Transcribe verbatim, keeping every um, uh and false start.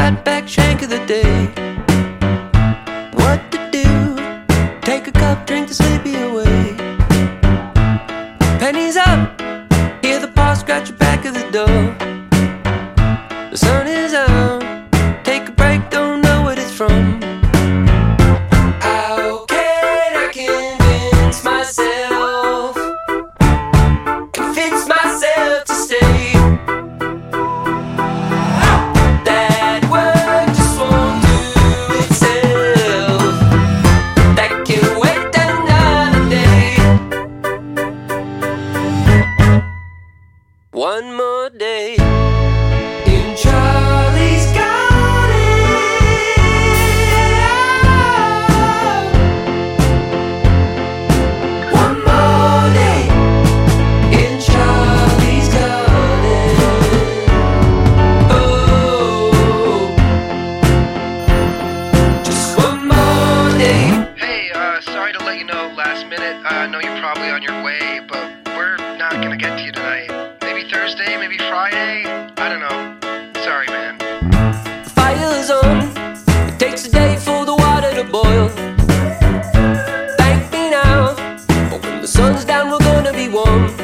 fatback shank of the day. What to do? Take a cup, drink the sleepy away. Pennies up, hear the paw scratch the back of the door. The sun is out, take a break, don't know what it's from. How can I convince myself, convince myself to stay? That work just won't do itself. That can wait another day. One more day in Charlie's Garden. One more day in Charlie's Garden. Oh, just one more day. Hey, uh, sorry to let you know last minute. Uh, I know you're probably on your way, but we're not gonna get to you tonight. Maybe Thursday, maybe Friday? I don't know. Sorry, man. The fire is on. It takes a day for the water to boil. Thank me now, but when the sun's down, we're gonna be warm.